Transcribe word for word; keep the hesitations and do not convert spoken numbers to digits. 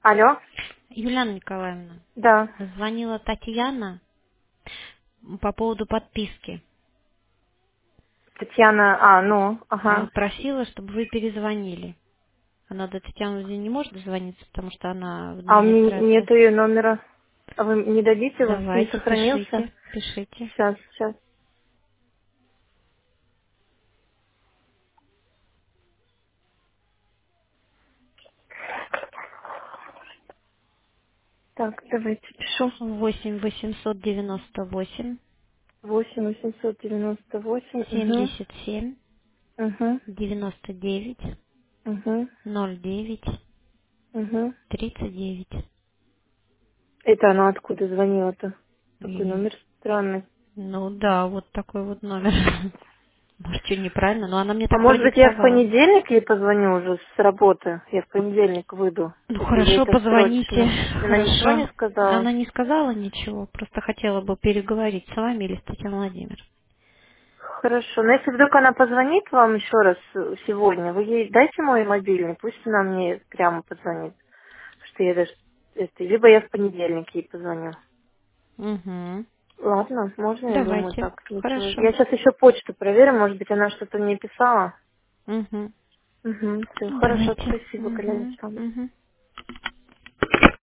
Алло? Юлиана Николаевна, Да. звонила Татьяна по поводу подписки. Татьяна, а, ну, Э, ага. Просила, чтобы вы перезвонили. Она до Татьяны не может дозвониться, потому что она в А у меня администрации. нету ее номера. А вы не дадите его? Не Давайте, сохранился? пишите, пишите. Сейчас, сейчас. Так, давайте пишу. восемь восемьсот девяносто восемь Восемь восемьсот девяносто восемь. Угу. семьдесят семь Угу. девяносто девять Угу. ноль девять Угу. тридцать девять. Это она откуда звонила-то? Такой И, номер странный. ну да, вот такой вот номер. Может, что неправильно, но она мне А так может быть, я в продиктовала. понедельник ей позвоню уже с работы? Я в понедельник выйду, Ну если ей хорошо, это позвоните. срочно. Она ничего Хорошо. не сказала? Она не сказала ничего, просто хотела бы переговорить с вами или с Татьяной Владимировной. Хорошо. Но если вдруг она позвонит вам еще раз э, сегодня, вы ей дайте мой мобильный, пусть она мне прямо позвонит. Что я даже... это, либо я в понедельник ей позвоню. Угу. Ладно, можно, я думаю, Давайте. так. Ничего. Хорошо. Я сейчас еще почту проверю, может быть, она что-то мне писала. Угу. Угу, все, хорошо, Давайте. спасибо, Галина Угу. Александровна. Угу.